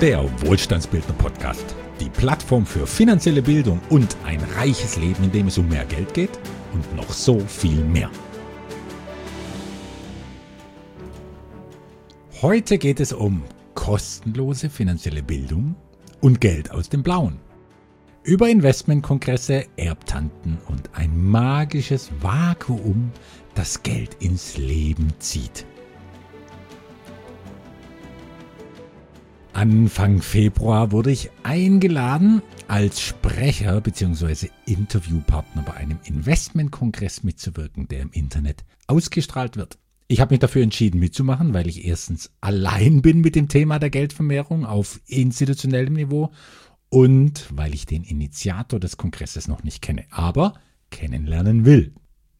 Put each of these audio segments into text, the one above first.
Der Wohlstandsbildner-Podcast. Die Plattform für finanzielle Bildung und ein reiches Leben, in dem es um mehr Geld geht und noch so viel mehr. Heute geht es um kostenlose finanzielle Bildung und Geld aus dem Blauen. Über Investmentkongresse, Erbtanten und ein magisches Vakuum, das Geld ins Leben zieht. Anfang Februar wurde ich eingeladen, als Sprecher bzw. Interviewpartner bei einem Investmentkongress mitzuwirken, der im Internet ausgestrahlt wird. Ich habe mich dafür entschieden mitzumachen, weil ich erstens allein bin mit dem Thema der Geldvermehrung auf institutionellem Niveau und weil ich den Initiator des Kongresses noch nicht kenne, aber kennenlernen will.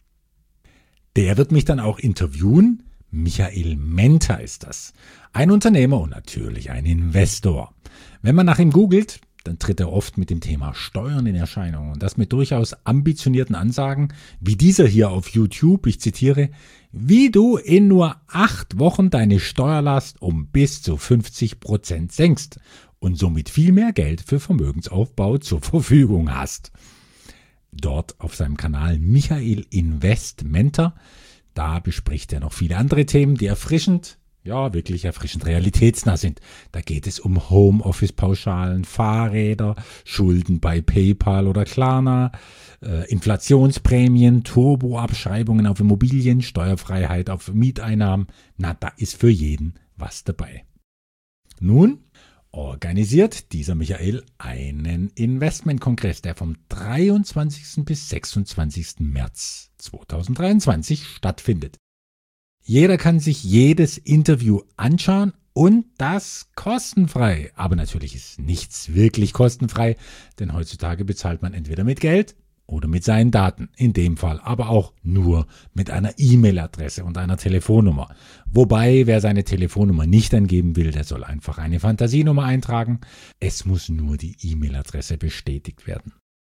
Der wird mich dann auch interviewen. Michael Menta ist das. Ein Unternehmer und natürlich ein Investor. Wenn man nach ihm googelt, dann tritt er oft mit dem Thema Steuern in Erscheinung und das mit durchaus ambitionierten Ansagen, wie dieser hier auf YouTube, ich zitiere, wie du in nur 8 Wochen deine Steuerlast um bis zu 50% senkst und somit viel mehr Geld für Vermögensaufbau zur Verfügung hast. Dort auf seinem Kanal Michael Invest Menta, da bespricht er noch viele andere Themen, die wirklich erfrischend realitätsnah sind. Da geht es um Homeoffice-Pauschalen, Fahrräder, Schulden bei PayPal oder Klarna, Inflationsprämien, Turboabschreibungen auf Immobilien, Steuerfreiheit auf Mieteinnahmen. Na, da ist für jeden was dabei. Nun organisiert dieser Michael einen Investmentkongress, der vom 23. bis 26. März 2023 stattfindet. Jeder kann sich jedes Interview anschauen und das kostenfrei. Aber natürlich ist nichts wirklich kostenfrei, denn heutzutage bezahlt man entweder mit Geld oder mit seinen Daten. In dem Fall aber auch nur mit einer E-Mail-Adresse und einer Telefonnummer. Wobei, wer seine Telefonnummer nicht angeben will, der soll einfach eine Fantasienummer eintragen. Es muss nur die E-Mail-Adresse bestätigt werden.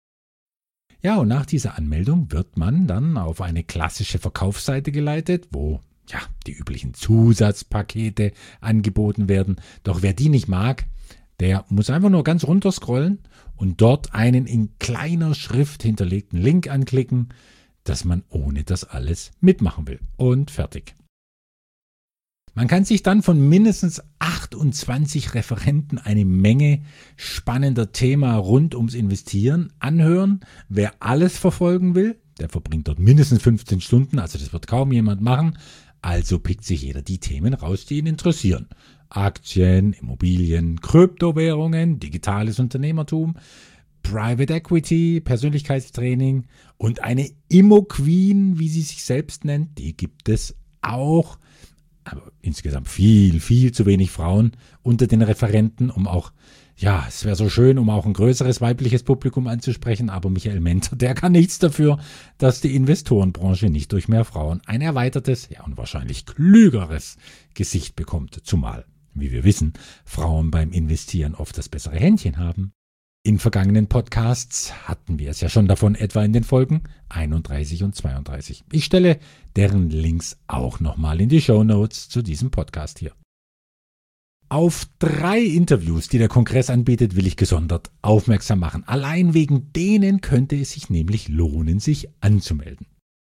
Ja, und nach dieser Anmeldung wird man dann auf eine klassische Verkaufsseite geleitet, wo die üblichen Zusatzpakete angeboten werden. Doch wer die nicht mag, der muss einfach nur ganz runter scrollen und dort einen in kleiner Schrift hinterlegten Link anklicken, dass man ohne das alles mitmachen will. Und fertig. Man kann sich dann von mindestens 28 Referenten eine Menge spannender Themen rund ums Investieren anhören. Wer alles verfolgen will, der verbringt dort mindestens 15 Stunden, also das wird kaum jemand machen. Also pickt sich jeder die Themen raus, die ihn interessieren. Aktien, Immobilien, Kryptowährungen, digitales Unternehmertum, Private Equity, Persönlichkeitstraining und eine Immo-Queen, wie sie sich selbst nennt, die gibt es auch. Aber insgesamt viel zu wenig Frauen unter den Referenten, es wäre so schön, um auch ein größeres weibliches Publikum anzusprechen, aber Michael Menta, der kann nichts dafür, dass die Investorenbranche nicht durch mehr Frauen ein erweitertes, und wahrscheinlich klügeres Gesicht bekommt, zumal, wie wir wissen, Frauen beim Investieren oft das bessere Händchen haben. In vergangenen Podcasts hatten wir es ja schon davon, etwa in den Folgen 31 und 32. Ich stelle deren Links auch nochmal in die Shownotes zu diesem Podcast hier. Auf 3 Interviews, die der Kongress anbietet, will ich gesondert aufmerksam machen. Allein wegen denen könnte es sich nämlich lohnen, sich anzumelden.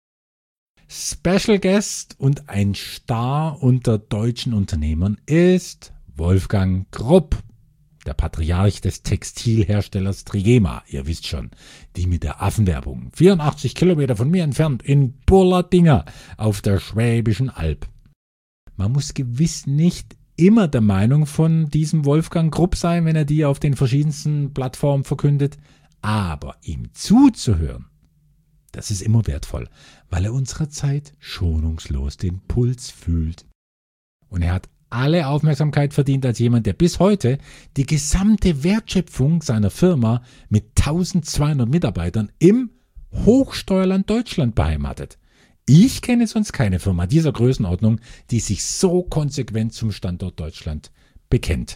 Special Guest und ein Star unter deutschen Unternehmern ist Wolfgang Grupp, der Patriarch des Textilherstellers Trigema. Ihr wisst schon, die mit der Affenwerbung. 84 Kilometer von mir entfernt in Burladinga auf der Schwäbischen Alb. Man muss gewiss nicht immer der Meinung von diesem Wolfgang Grupp sein, wenn er die auf den verschiedensten Plattformen verkündet, aber ihm zuzuhören, das ist immer wertvoll, weil er unserer Zeit schonungslos den Puls fühlt. Und er hat alle Aufmerksamkeit verdient als jemand, der bis heute die gesamte Wertschöpfung seiner Firma mit 1200 Mitarbeitern im Hochsteuerland Deutschland beheimatet. Ich kenne sonst keine Firma dieser Größenordnung, die sich so konsequent zum Standort Deutschland bekennt.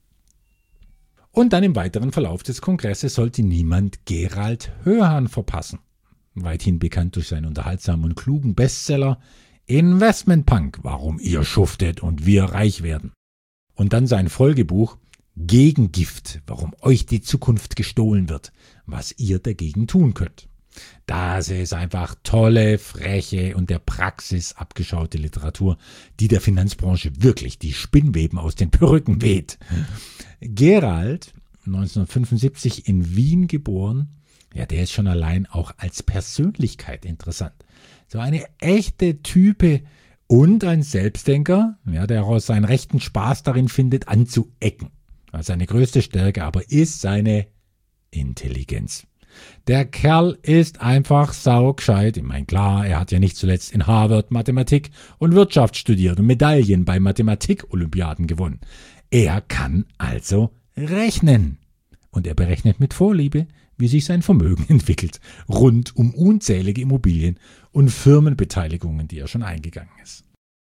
Und dann im weiteren Verlauf des Kongresses sollte niemand Gerald Hörhan verpassen. Weithin bekannt durch seinen unterhaltsamen und klugen Bestseller Investment Punk, warum ihr schuftet und wir reich werden. Und dann sein Folgebuch Gegengift, warum euch die Zukunft gestohlen wird, was ihr dagegen tun könnt. Das ist einfach tolle, freche und der Praxis abgeschaute Literatur, die der Finanzbranche wirklich die Spinnweben aus den Perücken weht. Gerald, 1975 in Wien geboren, ja, der ist schon allein auch als Persönlichkeit interessant. So eine echte Type und ein Selbstdenker, ja, der auch seinen rechten Spaß darin findet, anzuecken. Seine größte Stärke aber ist seine Intelligenz. Der Kerl ist einfach saugescheit. Ich meine, klar, er hat ja nicht zuletzt in Harvard Mathematik und Wirtschaft studiert und Medaillen bei Mathematik-Olympiaden gewonnen. Er kann also rechnen. Und er berechnet mit Vorliebe, wie sich sein Vermögen entwickelt, rund um unzählige Immobilien und Firmenbeteiligungen, die er schon eingegangen ist.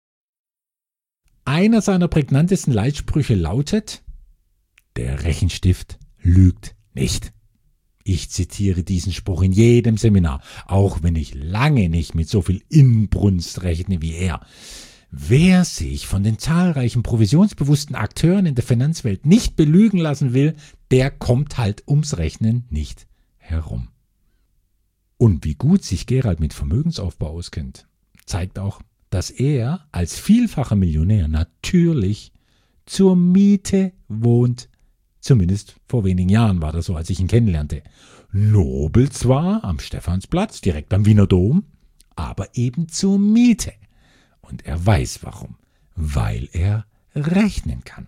Einer seiner prägnantesten Leitsprüche lautet: Der Rechenstift lügt nicht. Ich zitiere diesen Spruch in jedem Seminar, auch wenn ich lange nicht mit so viel Inbrunst rechne wie er. Wer sich von den zahlreichen provisionsbewussten Akteuren in der Finanzwelt nicht belügen lassen will, der kommt halt ums Rechnen nicht herum. Und wie gut sich Gerald mit Vermögensaufbau auskennt, zeigt auch, dass er als vielfacher Millionär natürlich zur Miete wohnt. Zumindest vor wenigen Jahren war das so, als ich ihn kennenlernte. Nobel zwar, am Stephansplatz, direkt am Wiener Dom, aber eben zur Miete. Und er weiß warum. Weil er rechnen kann.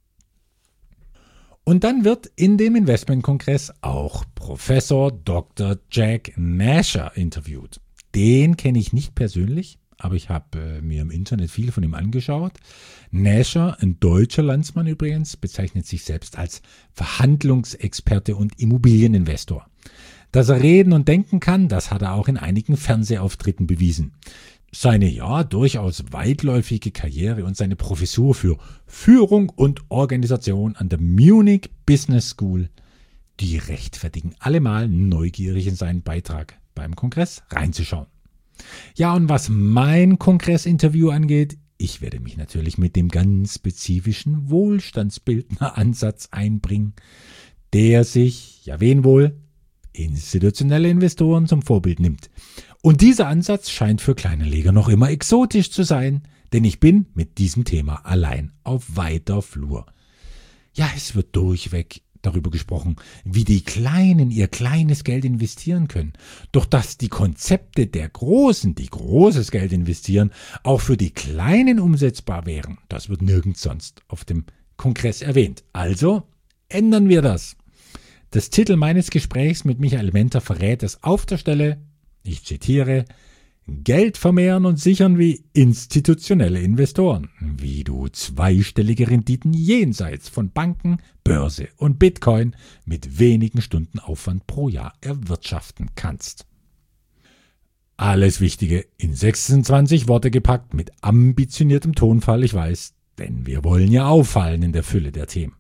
Und dann wird in dem Investmentkongress auch Professor Dr. Jack Nasher interviewt. Den kenne ich nicht persönlich, aber ich habe mir im Internet viel von ihm angeschaut. Nasher, ein deutscher Landsmann übrigens, bezeichnet sich selbst als Verhandlungsexperte und Immobilieninvestor. Dass er reden und denken kann, das hat er auch in einigen Fernsehauftritten bewiesen. Seine durchaus weitläufige Karriere und seine Professur für Führung und Organisation an der Munich Business School, die rechtfertigen allemal neugierig in seinen Beitrag beim Kongress reinzuschauen. Ja, und was mein Kongressinterview angeht, ich werde mich natürlich mit dem ganz spezifischen Wohlstandsbildner-Ansatz einbringen, der sich, ja wen wohl, institutionelle Investoren zum Vorbild nimmt. Und dieser Ansatz scheint für Kleinanleger noch immer exotisch zu sein, denn ich bin mit diesem Thema allein auf weiter Flur. Ja, es wird durchweg darüber gesprochen, wie die Kleinen ihr kleines Geld investieren können. Doch dass die Konzepte der Großen, die großes Geld investieren, auch für die Kleinen umsetzbar wären, das wird nirgends sonst auf dem Kongress erwähnt. Also ändern wir das. Das Titel meines Gesprächs mit Michael Menter verrät es auf der Stelle, ich zitiere: Geld vermehren und sichern wie institutionelle Investoren, wie du zweistellige Renditen jenseits von Banken, Börse und Bitcoin mit wenigen Stunden Aufwand pro Jahr erwirtschaften kannst. Alles Wichtige in 26 Worte gepackt mit ambitioniertem Tonfall, ich weiß, denn wir wollen ja auffallen in der Fülle der Themen.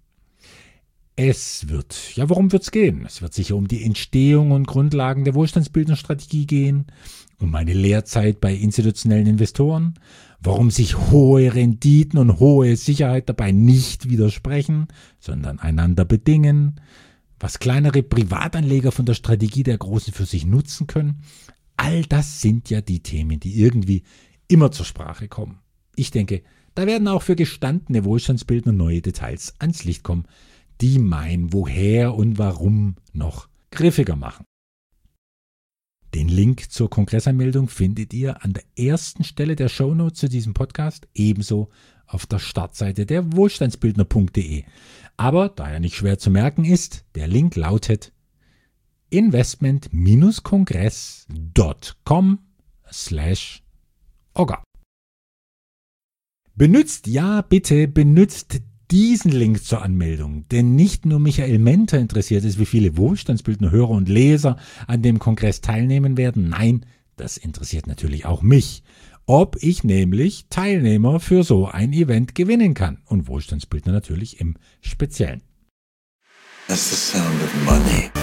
Worum wird's gehen? Es wird sicher um die Entstehung und Grundlagen der Wohlstandsbildungsstrategie gehen, um meine Lehrzeit bei institutionellen Investoren, warum sich hohe Renditen und hohe Sicherheit dabei nicht widersprechen, sondern einander bedingen, was kleinere Privatanleger von der Strategie der Großen für sich nutzen können. All das sind ja die Themen, die irgendwie immer zur Sprache kommen. Ich denke, da werden auch für gestandene Wohlstandsbildner neue Details ans Licht kommen, die mein Woher und Warum noch griffiger machen. Den Link zur Kongressanmeldung findet ihr an der ersten Stelle der Shownotes zu diesem Podcast, ebenso auf der Startseite der wohlstandsbildner.de. Aber da er nicht schwer zu merken ist, der Link lautet investment-kongress.com/orga. Benutzt diesen Link zur Anmeldung, denn nicht nur Michael Menter interessiert es, wie viele Wohlstandsbildner, Hörer und Leser an dem Kongress teilnehmen werden. Nein, das interessiert natürlich auch mich, ob ich nämlich Teilnehmer für so ein Event gewinnen kann und Wohlstandsbildner natürlich im Speziellen. That's the sound of money.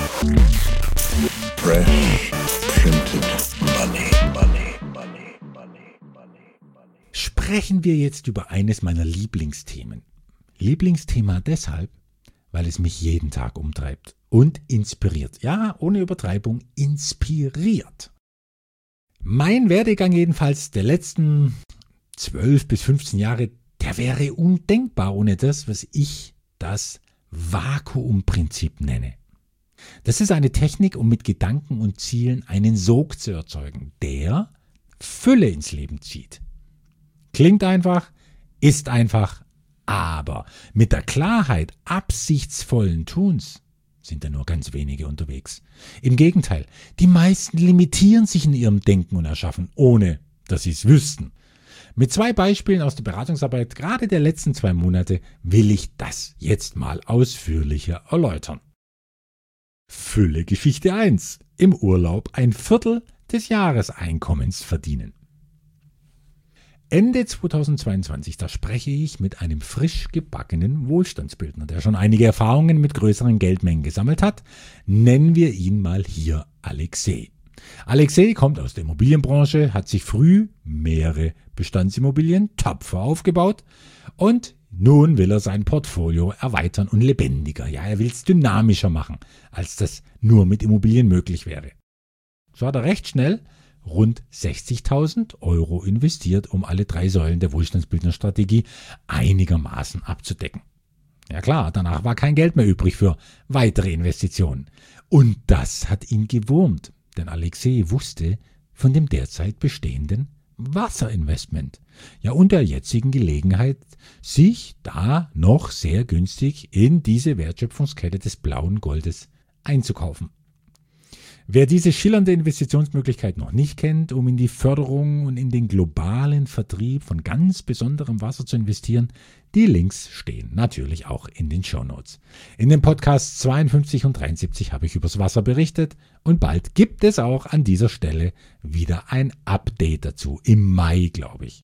Fresh printed money, money, money, money, money, money. Sprechen wir jetzt über eines meiner Lieblingsthemen. Lieblingsthema deshalb, weil es mich jeden Tag umtreibt und inspiriert. Ja, ohne Übertreibung, inspiriert. Mein Werdegang jedenfalls der letzten 12 bis 15 Jahre, der wäre undenkbar ohne das, was ich das Vakuumprinzip nenne. Das ist eine Technik, um mit Gedanken und Zielen einen Sog zu erzeugen, der Fülle ins Leben zieht. Klingt einfach, ist einfach, aber mit der Klarheit absichtsvollen Tuns sind da nur ganz wenige unterwegs. Im Gegenteil, die meisten limitieren sich in ihrem Denken und Erschaffen, ohne dass sie es wüssten. Mit 2 Beispielen aus der Beratungsarbeit, gerade der letzten 2 Monate, will ich das jetzt mal ausführlicher erläutern. Fülle Geschichte 1. Im Urlaub 1/4 des Jahreseinkommens verdienen. Ende 2022, da spreche ich mit einem frisch gebackenen Wohlstandsbildner, der schon einige Erfahrungen mit größeren Geldmengen gesammelt hat. Nennen wir ihn mal hier Alexei. Alexei kommt aus der Immobilienbranche, hat sich früh mehrere Bestandsimmobilien tapfer aufgebaut und nun will er sein Portfolio erweitern und lebendiger. Ja, er will es dynamischer machen, als das nur mit Immobilien möglich wäre. So hat er recht schnell rund 60.000 € investiert, um alle 3 Säulen der Wohlstandsbildnerstrategie einigermaßen abzudecken. Ja klar, danach war kein Geld mehr übrig für weitere Investitionen. Und das hat ihn gewurmt, denn Alexei wusste von dem derzeit bestehenden Wasserinvestment. Ja, und der jetzigen Gelegenheit, sich da noch sehr günstig in diese Wertschöpfungskette des blauen Goldes einzukaufen. Wer diese schillernde Investitionsmöglichkeit noch nicht kennt, um in die Förderung und in den globalen Vertrieb von ganz besonderem Wasser zu investieren, die Links stehen natürlich auch in den Shownotes. In den Podcasts 52 und 73 habe ich übers Wasser berichtet und bald gibt es auch an dieser Stelle wieder ein Update dazu, im Mai, glaube ich.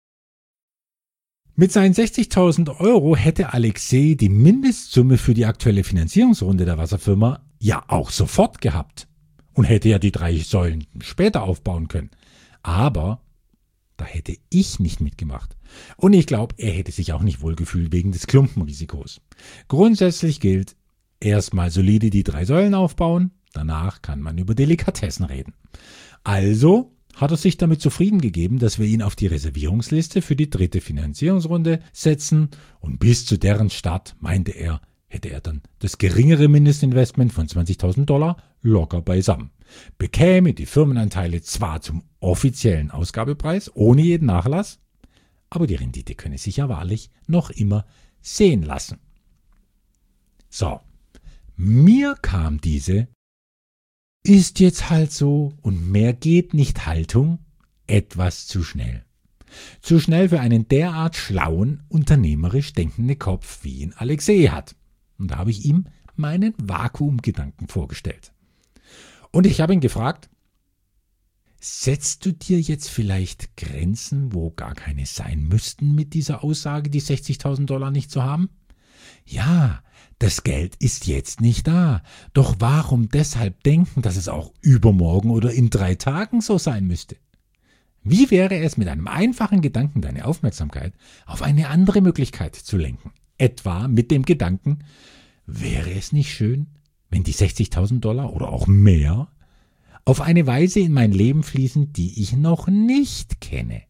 Mit seinen 60.000 € hätte Alexei die Mindestsumme für die aktuelle Finanzierungsrunde der Wasserfirma ja auch sofort gehabt. Und hätte ja die 3 Säulen später aufbauen können. Aber da hätte ich nicht mitgemacht. Und ich glaube, er hätte sich auch nicht wohlgefühlt wegen des Klumpenrisikos. Grundsätzlich gilt, erstmal solide die 3 Säulen aufbauen, danach kann man über Delikatessen reden. Also hat er sich damit zufrieden gegeben, dass wir ihn auf die Reservierungsliste für die 3. Finanzierungsrunde setzen und bis zu deren Start, meinte er, hätte er dann das geringere Mindestinvestment von 20.000 $ locker beisammen. Bekäme die Firmenanteile zwar zum offiziellen Ausgabepreis, ohne jeden Nachlass, aber die Rendite könne sich ja wahrlich noch immer sehen lassen. So, mir kam diese ist jetzt halt so und mehr geht nicht Haltung etwas zu schnell. Zu schnell für einen derart schlauen, unternehmerisch denkenden Kopf, wie ihn Alexei hat. Und da habe ich ihm meinen Vakuumgedanken vorgestellt. Und ich habe ihn gefragt, setzt du dir jetzt vielleicht Grenzen, wo gar keine sein müssten mit dieser Aussage, die 60.000 $ nicht zu haben? Ja, das Geld ist jetzt nicht da. Doch warum deshalb denken, dass es auch übermorgen oder in 3 Tagen so sein müsste? Wie wäre es mit einem einfachen Gedanken, deine Aufmerksamkeit auf eine andere Möglichkeit zu lenken? Etwa mit dem Gedanken, wäre es nicht schön, wenn die 60.000 $ oder auch mehr auf eine Weise in mein Leben fließen, die ich noch nicht kenne?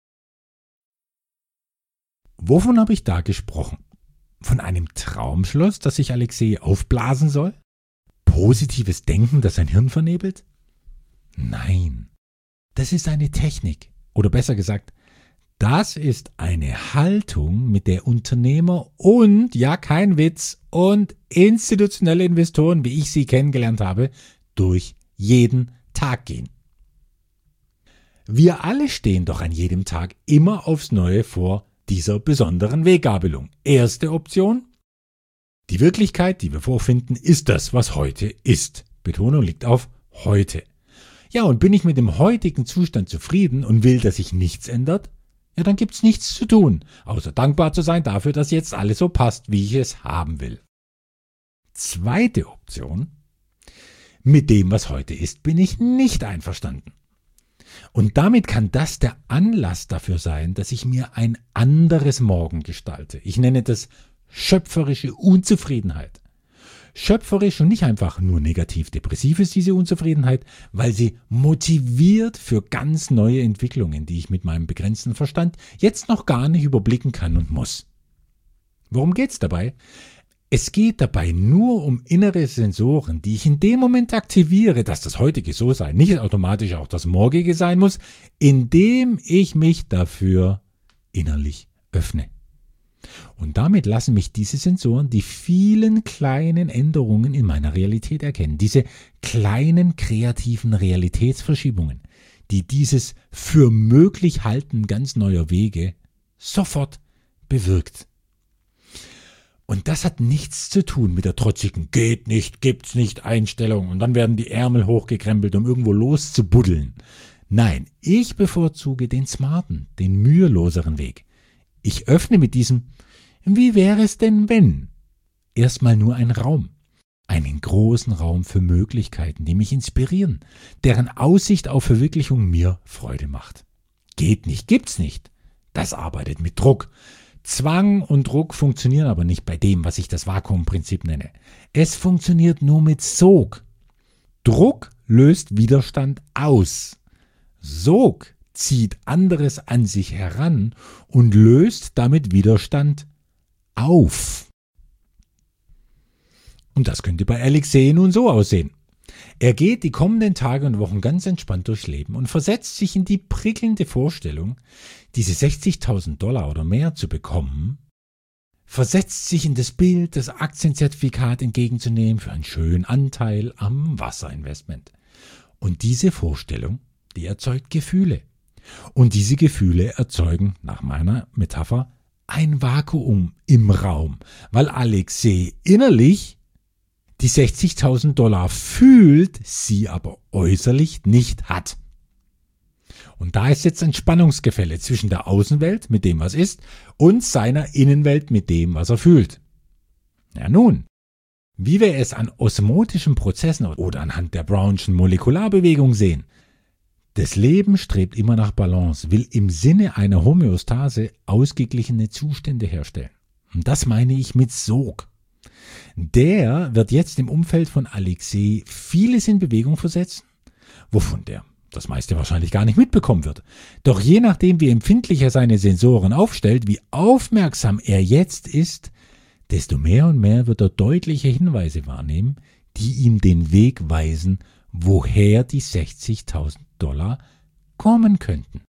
Wovon habe ich da gesprochen? Von einem Traumschloss, das sich Alexei aufblasen soll? Positives Denken, das sein Hirn vernebelt? Nein, das ist eine Technik. Oder besser gesagt, das ist eine Haltung, mit der Unternehmer und, ja kein Witz, und institutionelle Investoren, wie ich sie kennengelernt habe, durch jeden Tag gehen. Wir alle stehen doch an jedem Tag immer aufs Neue vor dieser besonderen Weggabelung. Erste Option: die Wirklichkeit, die wir vorfinden, ist das, was heute ist. Betonung liegt auf heute. Ja, und bin ich mit dem heutigen Zustand zufrieden und will, dass sich nichts ändert? Ja, dann gibt's nichts zu tun, außer dankbar zu sein dafür, dass jetzt alles so passt, wie ich es haben will. Zweite Option: mit dem, was heute ist, bin ich nicht einverstanden. Und damit kann das der Anlass dafür sein, dass ich mir ein anderes Morgen gestalte. Ich nenne das schöpferische Unzufriedenheit. Schöpferisch und nicht einfach nur negativ-depressiv ist diese Unzufriedenheit, weil sie motiviert für ganz neue Entwicklungen, die ich mit meinem begrenzten Verstand jetzt noch gar nicht überblicken kann und muss. Worum geht's dabei? Es geht dabei nur um innere Sensoren, die ich in dem Moment aktiviere, dass das heutige So-Sein nicht automatisch auch das morgige sein muss, indem ich mich dafür innerlich öffne. Und damit lassen mich diese Sensoren die vielen kleinen Änderungen in meiner Realität erkennen, diese kleinen kreativen Realitätsverschiebungen, die dieses für möglich halten ganz neuer Wege sofort bewirkt. Und das hat nichts zu tun mit der trotzigen geht nicht, gibt's nicht Einstellung und dann werden die Ärmel hochgekrempelt, um irgendwo loszubuddeln. Nein, ich bevorzuge den smarten, den müheloseren Weg. Ich öffne mit diesem wie wäre es denn wenn? Erstmal nur ein Raum. Einen großen Raum für Möglichkeiten, die mich inspirieren, deren Aussicht auf Verwirklichung mir Freude macht. Geht nicht, gibt's nicht. Das arbeitet mit Druck. Zwang und Druck funktionieren aber nicht bei dem, was ich das Vakuumprinzip nenne. Es funktioniert nur mit Sog. Druck löst Widerstand aus. Sog zieht anderes an sich heran und löst damit Widerstand auf. Und das könnte bei Alexei nun so aussehen. Er geht die kommenden Tage und Wochen ganz entspannt durchs Leben und versetzt sich in die prickelnde Vorstellung, diese $60.000 oder mehr zu bekommen, versetzt sich in das Bild, das Aktienzertifikat entgegenzunehmen für einen schönen Anteil am Wasserinvestment. Und diese Vorstellung, die erzeugt Gefühle. Und diese Gefühle erzeugen, nach meiner Metapher, ein Vakuum im Raum, weil Alexei innerlich die $60.000 fühlt, sie aber äußerlich nicht hat. Und da ist jetzt ein Spannungsgefälle zwischen der Außenwelt mit dem, was ist, und seiner Innenwelt mit dem, was er fühlt. Ja nun, wie wir es an osmotischen Prozessen oder anhand der Brownschen Molekularbewegung sehen, das Leben strebt immer nach Balance, will im Sinne einer Homöostase ausgeglichene Zustände herstellen. Und das meine ich mit Sog. Der wird jetzt im Umfeld von Alexei vieles in Bewegung versetzen, wovon der das meiste wahrscheinlich gar nicht mitbekommen wird. Doch je nachdem, wie empfindlich er seine Sensoren aufstellt, wie aufmerksam er jetzt ist, desto mehr und mehr wird er deutliche Hinweise wahrnehmen, die ihm den Weg weisen, woher die $60.000 kommen könnten.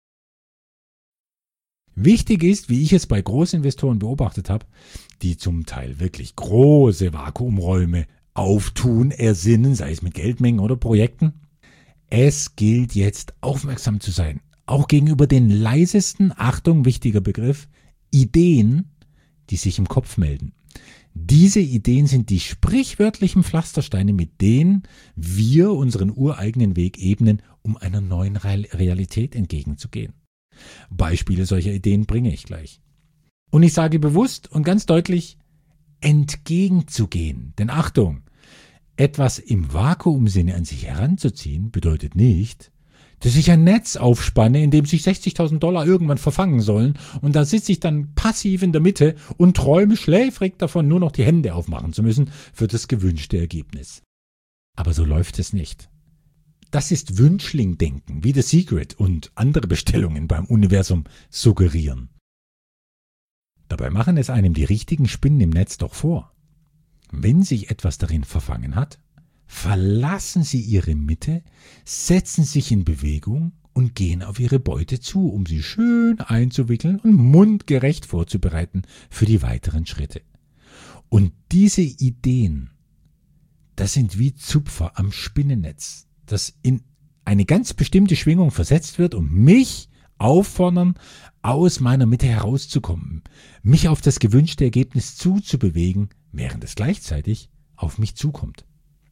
Wichtig ist, wie ich es bei Großinvestoren beobachtet habe, die zum Teil wirklich große Vakuumräume auftun, ersinnen, sei es mit Geldmengen oder Projekten. Es gilt jetzt aufmerksam zu sein, auch gegenüber den leisesten, Achtung, wichtiger Begriff, Ideen, die sich im Kopf melden. Diese Ideen sind die sprichwörtlichen Pflastersteine, mit denen wir unseren ureigenen Weg ebnen, um einer neuen Realität entgegenzugehen. Beispiele solcher Ideen bringe ich gleich. Und ich sage bewusst und ganz deutlich, entgegenzugehen. Denn Achtung, etwas im Vakuumsinne an sich heranzuziehen, bedeutet nicht, dass ich ein Netz aufspanne, in dem sich $60.000 irgendwann verfangen sollen und da sitze ich dann passiv in der Mitte und träume schläfrig davon, nur noch die Hände aufmachen zu müssen für das gewünschte Ergebnis. Aber so läuft es nicht. Das ist Wünschling-Denken, wie The Secret und andere Bestellungen beim Universum suggerieren. Dabei machen es einem die richtigen Spinnen im Netz doch vor. Wenn sich etwas darin verfangen hat, verlassen Sie Ihre Mitte, setzen sich in Bewegung und gehen auf Ihre Beute zu, um sie schön einzuwickeln und mundgerecht vorzubereiten für die weiteren Schritte. Und diese Ideen, das sind wie Zupfer am Spinnennetz, das in eine ganz bestimmte Schwingung versetzt wird, um mich auffordern, aus meiner Mitte herauszukommen, mich auf das gewünschte Ergebnis zuzubewegen, während es gleichzeitig auf mich zukommt.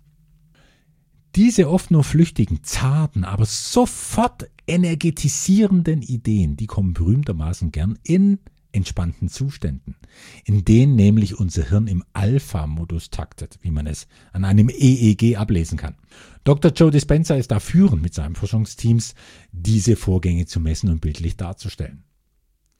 Diese oft nur flüchtigen, zarten, aber sofort energetisierenden Ideen, die kommen berühmtermaßen gern in entspannten Zuständen, in denen nämlich unser Hirn im Alpha-Modus taktet, wie man es an einem EEG ablesen kann. Dr. Joe Dispenza ist da führend mit seinen Forschungsteams, diese Vorgänge zu messen und bildlich darzustellen.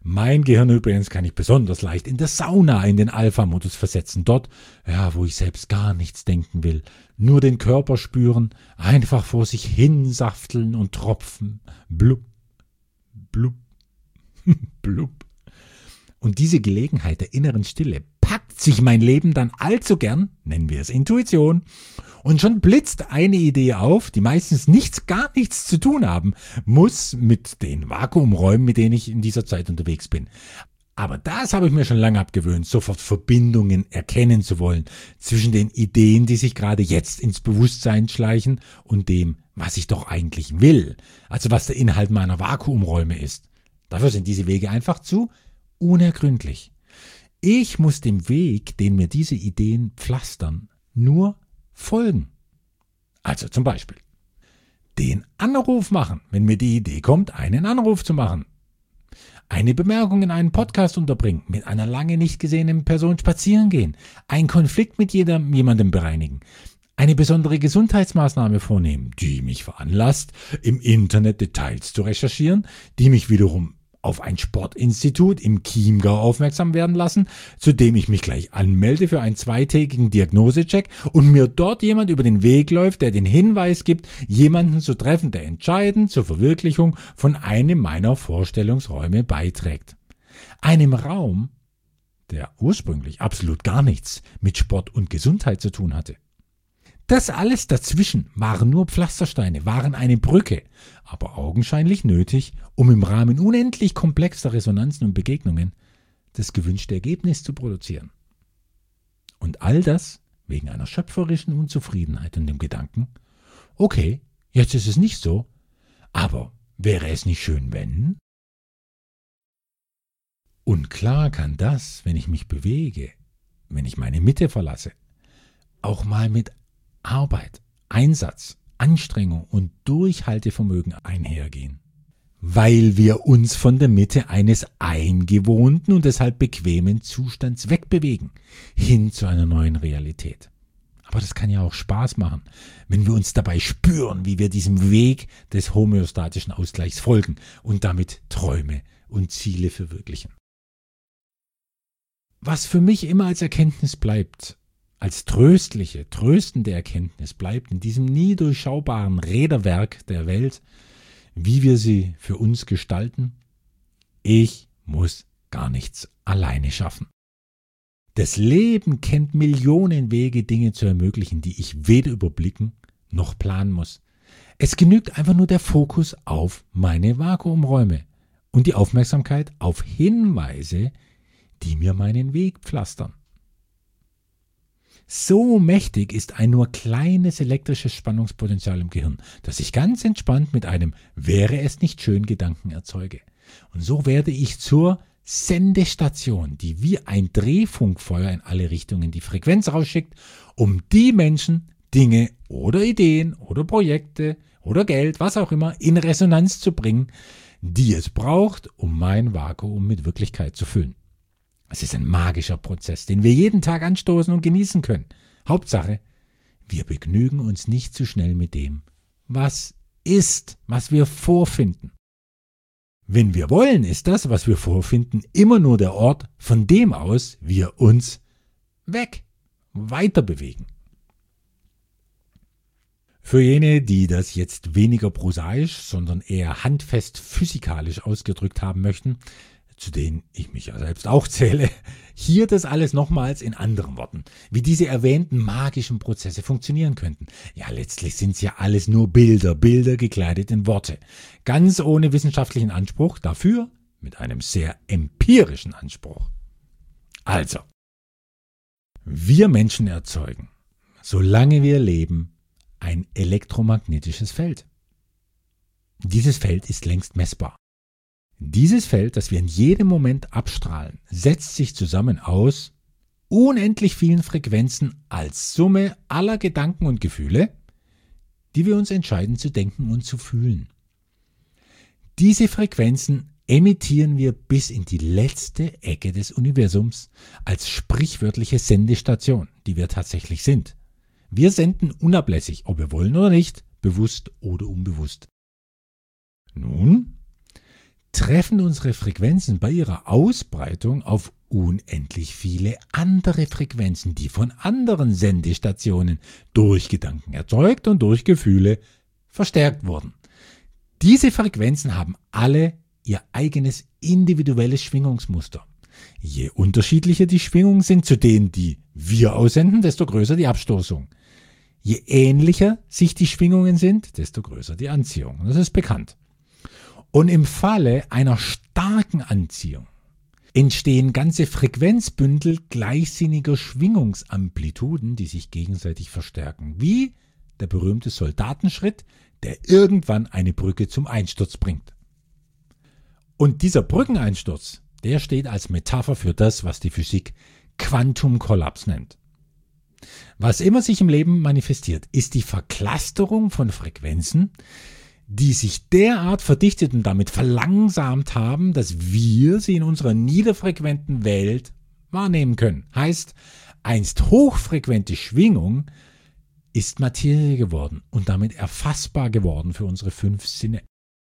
Mein Gehirn übrigens kann ich besonders leicht in der Sauna in den Alpha-Modus versetzen. Dort, ja, wo ich selbst gar nichts denken will. Nur den Körper spüren, einfach vor sich hin safteln und tropfen. Blub, blub, blub. Und diese Gelegenheit der inneren Stille packt sich mein Leben dann allzu gern, nennen wir es Intuition, und schon blitzt eine Idee auf, die meistens gar nichts zu tun haben muss mit den Vakuumräumen, mit denen ich in dieser Zeit unterwegs bin. Aber das habe ich mir schon lange abgewöhnt, sofort Verbindungen erkennen zu wollen zwischen den Ideen, die sich gerade jetzt ins Bewusstsein schleichen, und dem, was ich doch eigentlich will, also was der Inhalt meiner Vakuumräume ist. Dafür sind diese Wege einfach zu unergründlich. Ich muss dem Weg, den mir diese Ideen pflastern, nur folgen. Also zum Beispiel den Anruf machen, wenn mir die Idee kommt, einen Anruf zu machen. Eine Bemerkung in einen Podcast unterbringen, mit einer lange nicht gesehenen Person spazieren gehen, einen Konflikt mit jemandem bereinigen, eine besondere Gesundheitsmaßnahme vornehmen, die mich veranlasst, im Internet Details zu recherchieren, die mich wiederum auf ein Sportinstitut im Chiemgau aufmerksam werden lassen, zu dem ich mich gleich anmelde für einen 2-tägigen Diagnosecheck und mir dort jemand über den Weg läuft, der den Hinweis gibt, jemanden zu treffen, der entscheidend zur Verwirklichung von einem meiner Vorstellungsräume beiträgt. Einem Raum, der ursprünglich absolut gar nichts mit Sport und Gesundheit zu tun hatte. Das alles dazwischen waren nur Pflastersteine, waren eine Brücke, aber augenscheinlich nötig, um im Rahmen unendlich komplexer Resonanzen und Begegnungen das gewünschte Ergebnis zu produzieren. Und all das wegen einer schöpferischen Unzufriedenheit und dem Gedanken, okay, jetzt ist es nicht so, aber wäre es nicht schön, wenn? Und klar kann das, wenn ich mich bewege, wenn ich meine Mitte verlasse, auch mal mit Arbeit, Einsatz, Anstrengung und Durchhaltevermögen einhergehen, weil wir uns von der Mitte eines eingewohnten und deshalb bequemen Zustands wegbewegen, hin zu einer neuen Realität. Aber das kann ja auch Spaß machen, wenn wir uns dabei spüren, wie wir diesem Weg des homöostatischen Ausgleichs folgen und damit Träume und Ziele verwirklichen. Was für mich immer als Erkenntnis bleibt, als tröstende Erkenntnis bleibt in diesem nie durchschaubaren Räderwerk der Welt, wie wir sie für uns gestalten: Ich muss gar nichts alleine schaffen. Das Leben kennt Millionen Wege, Dinge zu ermöglichen, die ich weder überblicken noch planen muss. Es genügt einfach nur der Fokus auf meine Vakuumräume und die Aufmerksamkeit auf Hinweise, die mir meinen Weg pflastern. So mächtig ist ein nur kleines elektrisches Spannungspotenzial im Gehirn, das ich ganz entspannt mit einem „Wäre es nicht schön" Gedanken erzeuge. Und so werde ich zur Sendestation, die wie ein Drehfunkfeuer in alle Richtungen die Frequenz rausschickt, um die Menschen, Dinge oder Ideen oder Projekte oder Geld, was auch immer, in Resonanz zu bringen, die es braucht, um mein Vakuum mit Wirklichkeit zu füllen. Es ist ein magischer Prozess, den wir jeden Tag anstoßen und genießen können. Hauptsache, wir begnügen uns nicht zu schnell mit dem, was ist, was wir vorfinden. Wenn wir wollen, ist das, was wir vorfinden, immer nur der Ort, von dem aus wir uns weiter bewegen. Für jene, die das jetzt weniger prosaisch, sondern eher handfest physikalisch ausgedrückt haben möchten, zu denen ich mich ja selbst auch zähle, hier das alles nochmals in anderen Worten, wie diese erwähnten magischen Prozesse funktionieren könnten. Ja, letztlich sind es ja alles nur Bilder gekleidet in Worte, ganz ohne wissenschaftlichen Anspruch, dafür mit einem sehr empirischen Anspruch. Also, wir Menschen erzeugen, solange wir leben, ein elektromagnetisches Feld. Dieses Feld ist längst messbar. Dieses Feld, das wir in jedem Moment abstrahlen, setzt sich zusammen aus unendlich vielen Frequenzen als Summe aller Gedanken und Gefühle, die wir uns entscheiden zu denken und zu fühlen. Diese Frequenzen emittieren wir bis in die letzte Ecke des Universums als sprichwörtliche Sendestation, die wir tatsächlich sind. Wir senden unablässig, ob wir wollen oder nicht, bewusst oder unbewusst. Nun, treffen unsere Frequenzen bei ihrer Ausbreitung auf unendlich viele andere Frequenzen, die von anderen Sendestationen durch Gedanken erzeugt und durch Gefühle verstärkt wurden. Diese Frequenzen haben alle ihr eigenes individuelles Schwingungsmuster. Je unterschiedlicher die Schwingungen sind zu denen, die wir aussenden, desto größer die Abstoßung. Je ähnlicher sich die Schwingungen sind, desto größer die Anziehung. Das ist bekannt. Und im Falle einer starken Anziehung entstehen ganze Frequenzbündel gleichsinniger Schwingungsamplituden, die sich gegenseitig verstärken, wie der berühmte Soldatenschritt, der irgendwann eine Brücke zum Einsturz bringt. Und dieser Brückeneinsturz, der steht als Metapher für das, was die Physik Quantumkollaps nennt. Was immer sich im Leben manifestiert, ist die Verclusterung von Frequenzen, die sich derart verdichtet und damit verlangsamt haben, dass wir sie in unserer niederfrequenten Welt wahrnehmen können. Heißt, einst hochfrequente Schwingung ist Materie geworden und damit erfassbar geworden für unsere 5 Sinne.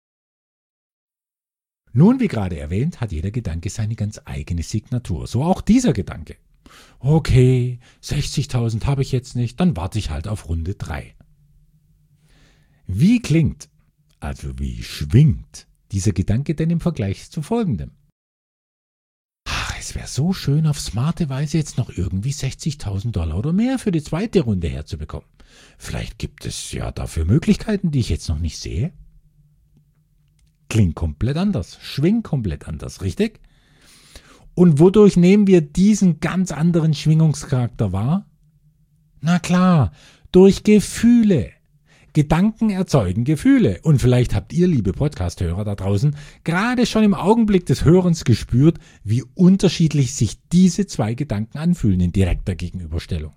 Nun, wie gerade erwähnt, hat jeder Gedanke seine ganz eigene Signatur. So auch dieser Gedanke. Okay, 60.000 habe ich jetzt nicht, dann warte ich halt auf Runde 3. Wie klingt, also wie schwingt dieser Gedanke denn im Vergleich zu folgendem? Ach, es wäre so schön, auf smarte Weise jetzt noch irgendwie $60.000 oder mehr für die zweite Runde herzubekommen. Vielleicht gibt es ja dafür Möglichkeiten, die ich jetzt noch nicht sehe. Klingt komplett anders, schwingt komplett anders, richtig? Und wodurch nehmen wir diesen ganz anderen Schwingungscharakter wahr? Na klar, durch Gefühle. Gedanken erzeugen Gefühle. Und vielleicht habt ihr, liebe Podcast-Hörer da draußen, gerade schon im Augenblick des Hörens gespürt, wie unterschiedlich sich diese 2 Gedanken anfühlen in direkter Gegenüberstellung.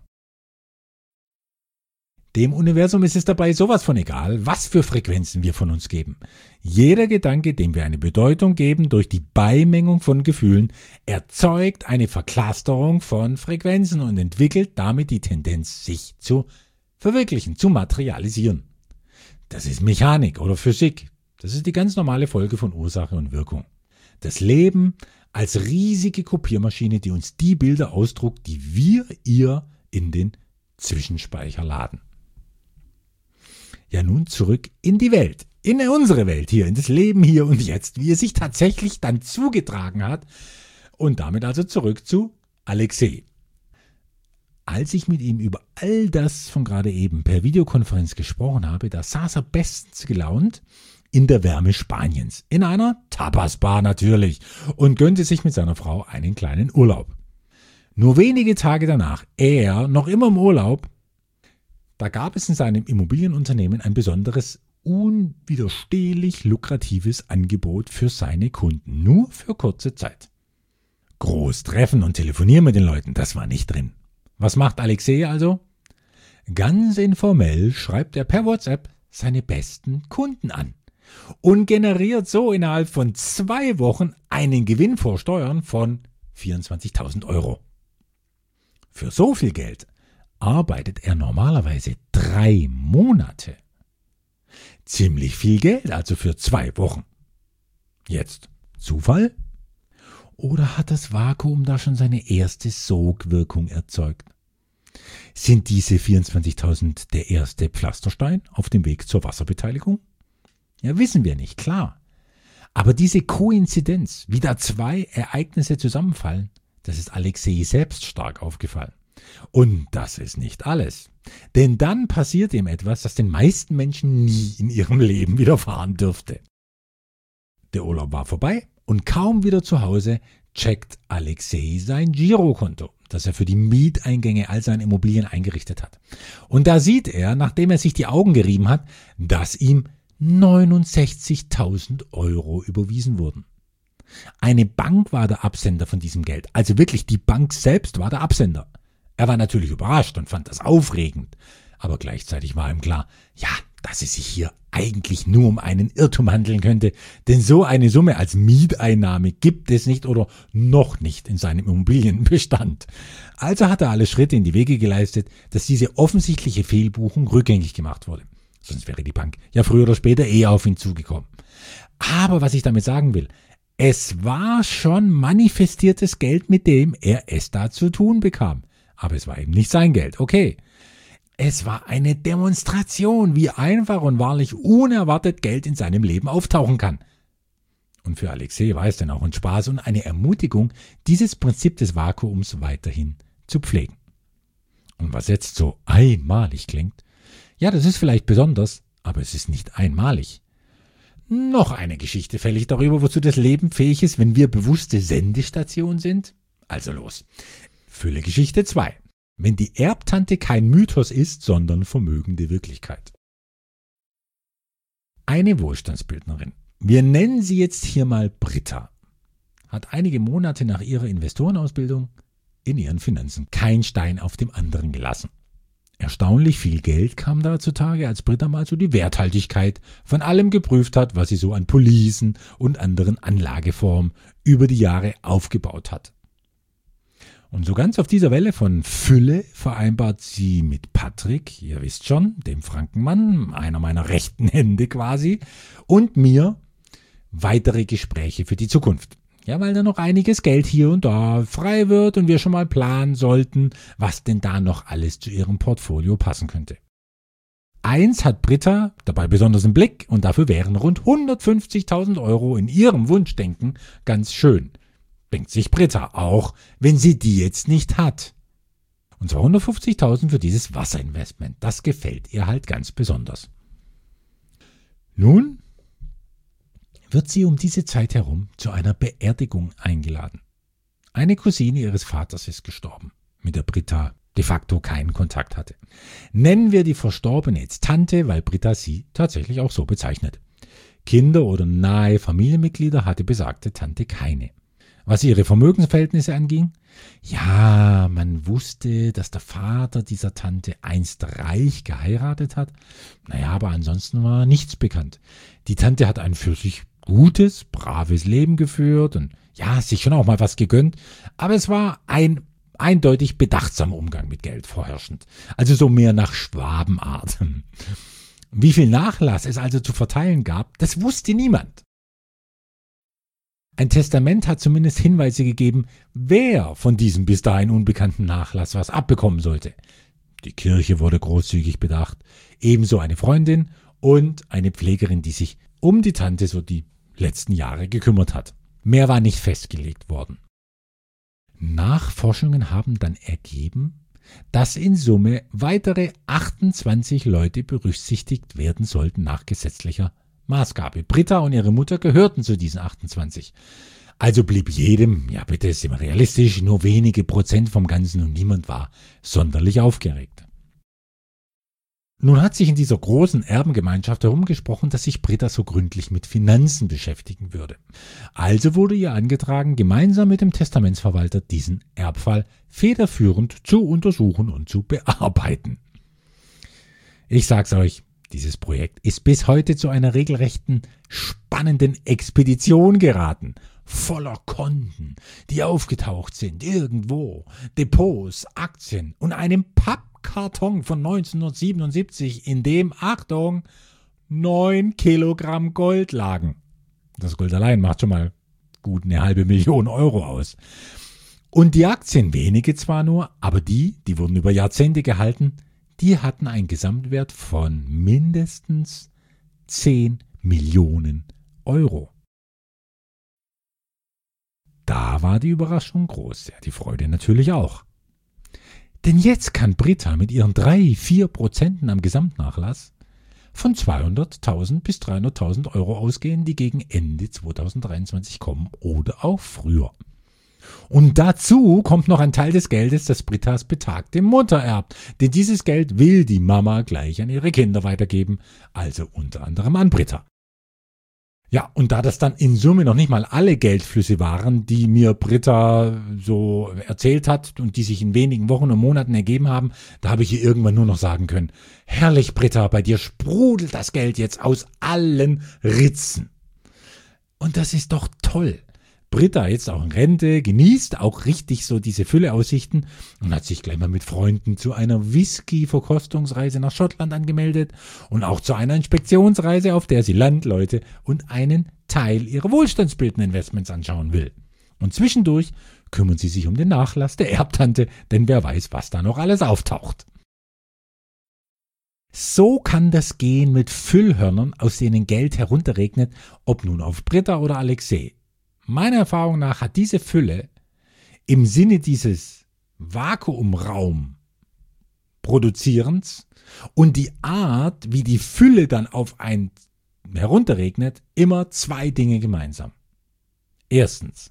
Dem Universum ist es dabei sowas von egal, was für Frequenzen wir von uns geben. Jeder Gedanke, dem wir eine Bedeutung geben durch die Beimengung von Gefühlen, erzeugt eine Verclusterung von Frequenzen und entwickelt damit die Tendenz, sich zu verwirklichen, zu materialisieren. Das ist Mechanik oder Physik. Das ist die ganz normale Folge von Ursache und Wirkung. Das Leben als riesige Kopiermaschine, die uns die Bilder ausdruckt, die wir ihr in den Zwischenspeicher laden. Ja, nun zurück in die Welt, in unsere Welt hier, in das Leben hier und jetzt, wie es sich tatsächlich dann zugetragen hat und damit also zurück zu Alexei. Als ich mit ihm über all das von gerade eben per Videokonferenz gesprochen habe, da saß er bestens gelaunt in der Wärme Spaniens, in einer Tapas-Bar natürlich und gönnte sich mit seiner Frau einen kleinen Urlaub. Nur wenige Tage danach, er noch immer im Urlaub, da gab es in seinem Immobilienunternehmen ein besonderes, unwiderstehlich lukratives Angebot für seine Kunden, nur für kurze Zeit. Groß treffen und telefonieren mit den Leuten, das war nicht drin. Was macht Alexei also? Ganz informell schreibt er per WhatsApp seine besten Kunden an und generiert so innerhalb von 2 Wochen einen Gewinn vor Steuern von 24.000 €. Für so viel Geld arbeitet er normalerweise 3 Monate. Ziemlich viel Geld, also für 2 Wochen. Jetzt Zufall? Oder hat das Vakuum da schon seine erste Sogwirkung erzeugt? Sind diese 24.000 der erste Pflasterstein auf dem Weg zur Wasserbeteiligung? Ja, wissen wir nicht, klar. Aber diese Koinzidenz, wie da 2 Ereignisse zusammenfallen, das ist Alexei selbst stark aufgefallen. Und das ist nicht alles. Denn dann passiert ihm etwas, das den meisten Menschen nie in ihrem Leben widerfahren dürfte. Der Urlaub war vorbei und kaum wieder zu Hause checkt Alexei sein Girokonto, das er für die Mieteingänge all seiner Immobilien eingerichtet hat. Und da sieht er, nachdem er sich die Augen gerieben hat, dass ihm 69.000 € überwiesen wurden. Eine Bank war der Absender von diesem Geld, also wirklich die Bank selbst war der Absender. Er war natürlich überrascht und fand das aufregend, aber gleichzeitig war ihm klar, ja, dass es sich hier eigentlich nur um einen Irrtum handeln könnte, denn so eine Summe als Mieteinnahme gibt es nicht oder noch nicht in seinem Immobilienbestand. Also hat er alle Schritte in die Wege geleistet, dass diese offensichtliche Fehlbuchung rückgängig gemacht wurde. Sonst wäre die Bank ja früher oder später auf ihn zugekommen. Aber was ich damit sagen will, es war schon manifestiertes Geld, mit dem er es da zu tun bekam. Aber es war eben nicht sein Geld, okay. Es war eine Demonstration, wie einfach und wahrlich unerwartet Geld in seinem Leben auftauchen kann. Und für Alexei war es dann auch ein Spaß und eine Ermutigung, dieses Prinzip des Vakuums weiterhin zu pflegen. Und was jetzt so einmalig klingt, ja, das ist vielleicht besonders, aber es ist nicht einmalig. Noch eine Geschichte fällig darüber, wozu das Leben fähig ist, wenn wir bewusste Sendestation sind? Also los. Fülle Geschichte 2. Wenn die Erbtante kein Mythos ist, sondern vermögende Wirklichkeit. Eine Wohlstandsbildnerin, wir nennen sie jetzt hier mal Britta, hat einige Monate nach ihrer Investorenausbildung in ihren Finanzen kein Stein auf dem anderen gelassen. Erstaunlich viel Geld kam da zutage, als Britta mal so die Werthaltigkeit von allem geprüft hat, was sie so an Policen und anderen Anlageformen über die Jahre aufgebaut hat. Und so ganz auf dieser Welle von Fülle vereinbart sie mit Patrick, ihr wisst schon, dem Frankenmann, einer meiner rechten Hände quasi, und mir weitere Gespräche für die Zukunft. Ja, weil da noch einiges Geld hier und da frei wird und wir schon mal planen sollten, was denn da noch alles zu ihrem Portfolio passen könnte. Eins hat Britta dabei besonders im Blick und dafür wären rund 150.000 € in ihrem Wunschdenken ganz schön. Denkt sich Britta, auch wenn sie die jetzt nicht hat. Und zwar 150.000 für dieses Wasserinvestment. Das gefällt ihr halt ganz besonders. Nun wird sie um diese Zeit herum zu einer Beerdigung eingeladen. Eine Cousine ihres Vaters ist gestorben, mit der Britta de facto keinen Kontakt hatte. Nennen wir die Verstorbene jetzt Tante, weil Britta sie tatsächlich auch so bezeichnet. Kinder oder nahe Familienmitglieder hatte besagte Tante keine. Was ihre Vermögensverhältnisse anging? Ja, man wusste, dass der Vater dieser Tante einst reich geheiratet hat. Naja, aber ansonsten war nichts bekannt. Die Tante hat ein für sich gutes, braves Leben geführt und ja, sich schon auch mal was gegönnt. Aber es war ein eindeutig bedachtsamer Umgang mit Geld vorherrschend. Also so mehr nach Schwabenart. Wie viel Nachlass es also zu verteilen gab, das wusste niemand. Ein Testament hat zumindest Hinweise gegeben, wer von diesem bis dahin unbekannten Nachlass was abbekommen sollte. Die Kirche wurde großzügig bedacht, ebenso eine Freundin und eine Pflegerin, die sich um die Tante so die letzten Jahre gekümmert hat. Mehr war nicht festgelegt worden. Nachforschungen haben dann ergeben, dass in Summe weitere 28 Leute berücksichtigt werden sollten nach gesetzlicher Maßgabe. Britta und ihre Mutter gehörten zu diesen 28. Also blieb jedem, ja bitte, sind wir realistisch, nur wenige Prozent vom Ganzen und niemand war sonderlich aufgeregt. Nun hat sich in dieser großen Erbengemeinschaft herumgesprochen, dass sich Britta so gründlich mit Finanzen beschäftigen würde. Also wurde ihr angetragen, gemeinsam mit dem Testamentsverwalter diesen Erbfall federführend zu untersuchen und zu bearbeiten. Ich sag's euch, dieses Projekt ist bis heute zu einer regelrechten, spannenden Expedition geraten. Voller Konten, die aufgetaucht sind, irgendwo, Depots, Aktien und einem Pappkarton von 1977, in dem, Achtung, 9 Kilogramm Gold lagen. Das Gold allein macht schon mal gut eine halbe Million Euro aus. Und die Aktien, wenige zwar nur, aber die wurden über Jahrzehnte gehalten, die hatten einen Gesamtwert von mindestens 10 Millionen Euro. Da war die Überraschung groß, ja, die Freude natürlich auch. Denn jetzt kann Britta mit ihren 3-4% am Gesamtnachlass von 200.000 bis 300.000 Euro ausgehen, die gegen Ende 2023 kommen oder auch früher. Und dazu kommt noch ein Teil des Geldes, das Brittas betagte Mutter erbt. Denn dieses Geld will die Mama gleich an ihre Kinder weitergeben, also unter anderem an Britta. Ja, und da das dann in Summe noch nicht mal alle Geldflüsse waren, die mir Britta so erzählt hat und die sich in wenigen Wochen und Monaten ergeben haben, da habe ich ihr irgendwann nur noch sagen können, herrlich Britta, bei dir sprudelt das Geld jetzt aus allen Ritzen. Und das ist doch toll. Britta, jetzt auch in Rente, genießt auch richtig so diese Fülleaussichten und hat sich gleich mal mit Freunden zu einer Whisky-Verkostungsreise nach Schottland angemeldet und auch zu einer Inspektionsreise, auf der sie Landleute und einen Teil ihrer wohlstandsbildenden Investments anschauen will. Und zwischendurch kümmern sie sich um den Nachlass der Erbtante, denn wer weiß, was da noch alles auftaucht. So kann das gehen mit Füllhörnern, aus denen Geld herunterregnet, ob nun auf Britta oder Alexei. Meiner Erfahrung nach hat diese Fülle im Sinne dieses Vakuumraum Produzierens und die Art, wie die Fülle dann auf ein herunterregnet, immer zwei Dinge gemeinsam. Erstens,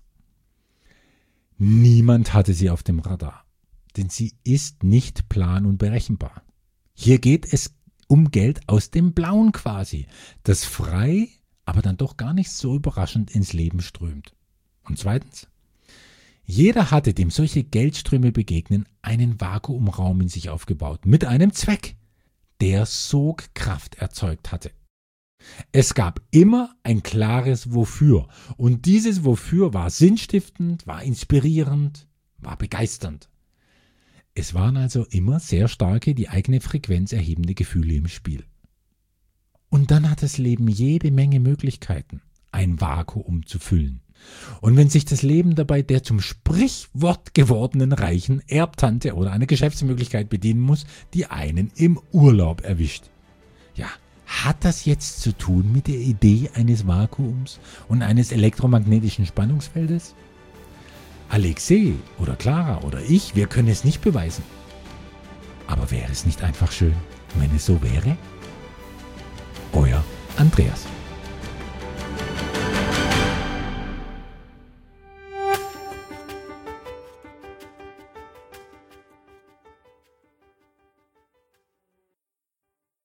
niemand hatte sie auf dem Radar, denn sie ist nicht plan- und berechenbar. Hier geht es um Geld aus dem Blauen quasi, das frei, aber dann doch gar nicht so überraschend ins Leben strömt. Und zweitens, jeder hatte, dem solche Geldströme begegnen, einen Vakuumraum in sich aufgebaut, mit einem Zweck, der Sogkraft erzeugt hatte. Es gab immer ein klares Wofür, und dieses Wofür war sinnstiftend, war inspirierend, war begeisternd. Es waren also immer sehr starke, die eigene Frequenz erhebende Gefühle im Spiel. Und dann hat das Leben jede Menge Möglichkeiten, ein Vakuum zu füllen. Und wenn sich das Leben dabei der zum Sprichwort gewordenen reichen Erbtante oder einer Geschäftsmöglichkeit bedienen muss, die einen im Urlaub erwischt. Ja, hat das jetzt zu tun mit der Idee eines Vakuums und eines elektromagnetischen Spannungsfeldes? Alexei oder Clara oder ich, wir können es nicht beweisen. Aber wäre es nicht einfach schön, wenn es so wäre? Euer Andreas.